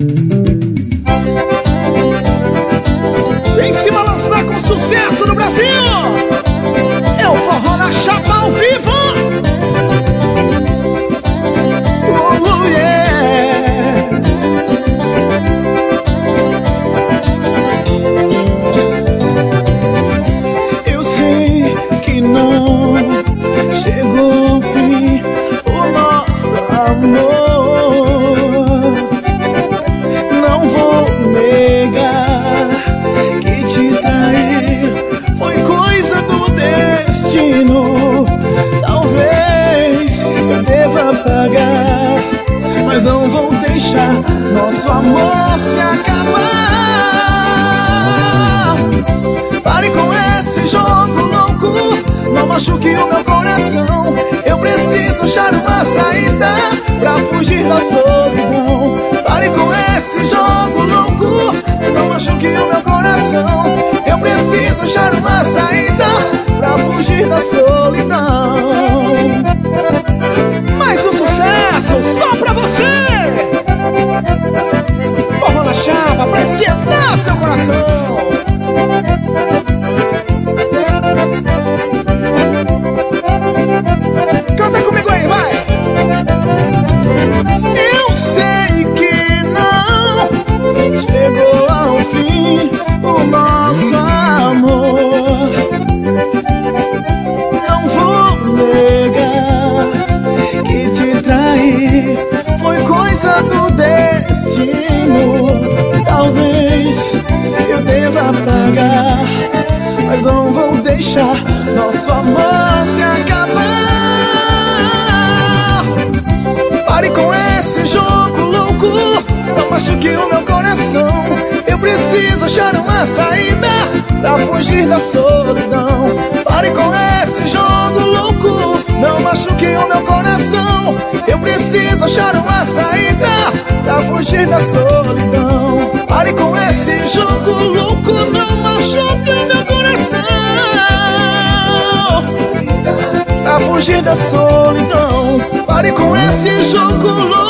Em cima lançar com sucesso no Brasil. É o Forró na Chapa ao vivo. Yeah. Eu sei que não chegou ao fim o nosso amor. Não vou negar que te trair foi coisa do destino. Talvez eu deva pagar, mas não vou deixar nosso amor se acabar. Pare com esse jogo louco, não machuque o meu coração. Eu preciso achar uma saída pra fugir da solidão. Pare com esse jogo louco, não machuque o meu coração. Eu preciso achar uma saída pra fugir da solidão. Mais um sucesso só pra você! Forró na Chapa pra esquentar seu coração. Canta comigo aí, vai! Eu sei que não chegou ao fim o nosso amor. Não vou negar que te trair foi coisa do destino. Talvez eu deva pagar, mas não vou deixar nosso amor se acabar. Pare com esse jogo louco, não machuque o meu coração. Eu preciso achar uma saída pra fugir da solidão. Pare com esse jogo louco, não machuque o meu coração. Eu preciso achar uma saída pra fugir da solidão. Pare com esse jogo louco, não machuque o meu coração. Pra fugir da solidão. Pare com esse jogo louco.